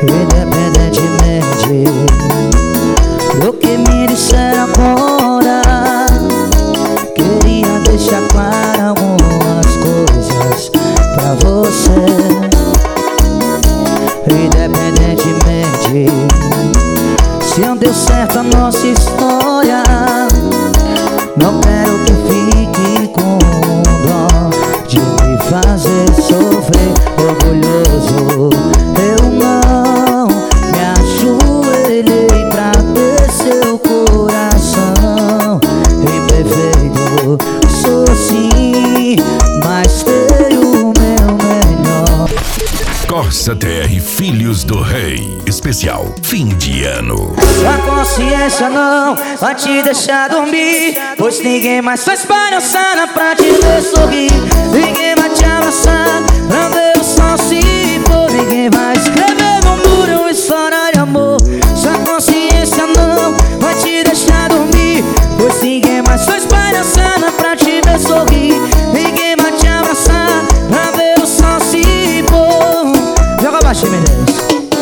independentemente do que me disseram agora. Queria deixar claro algumas coisas pra você. Independentemente se não deu certo a nossa história, não quero que fique com dó de me fazer sofrer. Orgulhoso, eu não me ajoelhei pra ter seu coração. Imperfeito, sou sim, mas tenho o meu melhor. Corsa TR Filhos do Rei, especial fim de ano. Sua consciência não vai te deixar dormir, pois ninguém mais faz palhaçada pra te ver sorrir. Ninguém vai te abraçar pra ver o sol se for. Ninguém vai escrever no muro uma história de amor. Sua consciência não vai te deixar dormir, pois ninguém mais faz palhaçada pra te ver sorrir. Ninguém vai te abraçar pra ver o sol se for. Joga baixo, Menezes.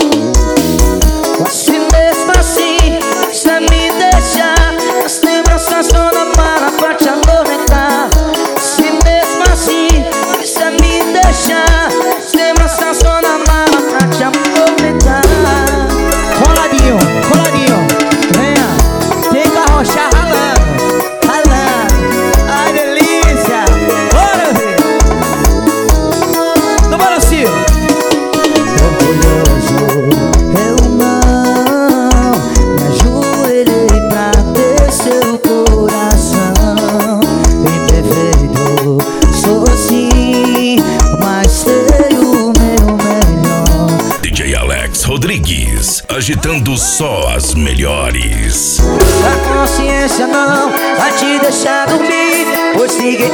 Assim mesmo assim, você me deixa as lembranças toda mala pra te atormentar. Assim mesmo assim, você me deixa as lembranças toda mala pra te atormentar. Coladinho, coladinho, venha, tem que arrochar ralando, ralando. Ai, delícia, bora ver. No balancio. Orgulhoso, eu não me ajoelhei pra ter seu coração. Imperfeito, sou sim, mas tenho o meu melhor. DJ Alex Rodrigues, agitando só as melhores. A consciência não vai te deixar dormir, pois ninguém...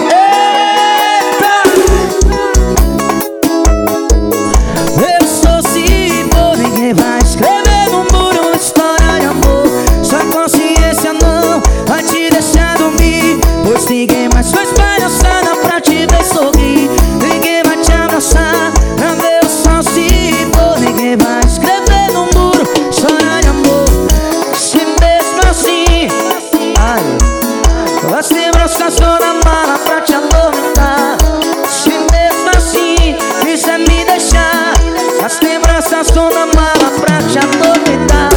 Eu sou sim, por ninguém vai escrever no muro uma história de amor. Sua consciência não vai te deixar dormir, pois ninguém mais faz palhaçada pra te ver sorrir. Ninguém vai te abraçar pra ver o sol se for. Ninguém vai escrever no muro história de amor. Se mesmo assim, ai, as lembranças toda mala pra te atormentar. Se mesmo assim quiser me deixar as lembranças toda mala pra te atormentar.